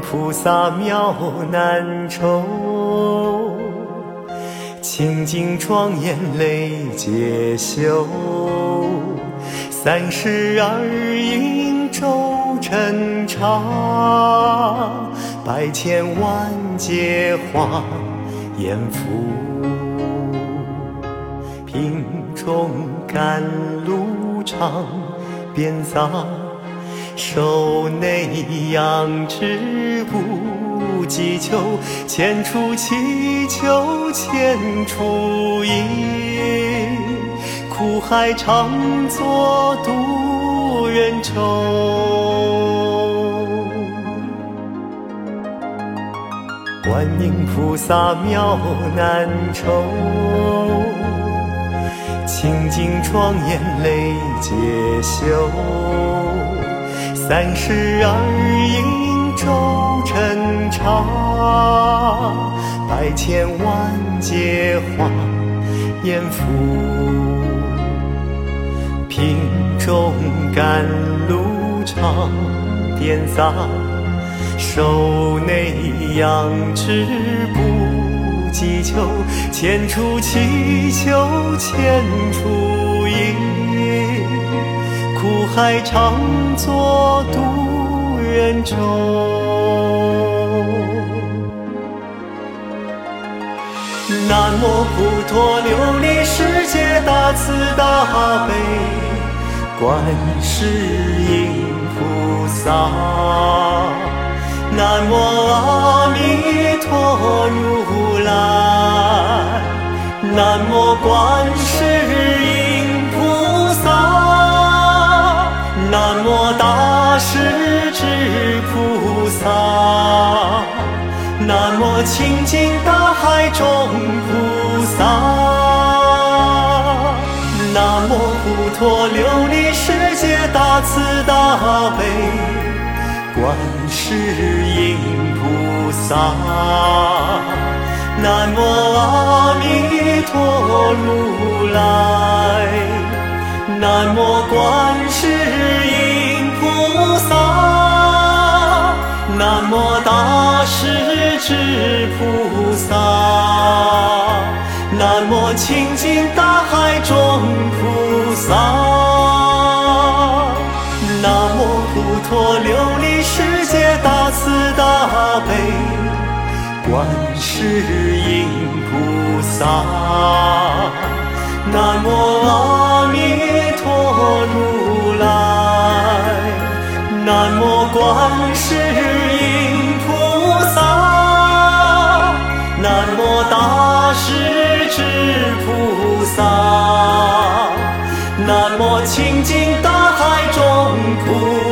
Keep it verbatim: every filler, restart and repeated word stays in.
菩萨妙难酬，清净庄严累劫修，三十二应周真刹，百千万劫化阎浮，品中甘露常遍洒，手内养之不计求，千处祈求千处应，苦海常作渡人舟。观音菩萨妙难酬，清净庄严累劫修，三十二应周真刹，百千万劫化阎浮，品中甘露常遍洒，手内养之不计求，千处祈求千处应，苦海常作渡人舟。南无普陀琉璃世界大慈大悲观世音菩萨，南无阿弥陀如来，南无观世音菩萨，南无大势至菩萨，南无清净大海中菩萨，南无普陀琉璃世界大慈大悲观世音菩萨，南无阿弥陀如来，南无观世音菩萨，南无大势至菩萨，南无清净大海中菩萨，南无普陀琉璃世界大慈大悲观世音菩萨，南无阿弥陀如来，南无观世音菩萨，南无大势至菩萨，南无清净大海中菩萨。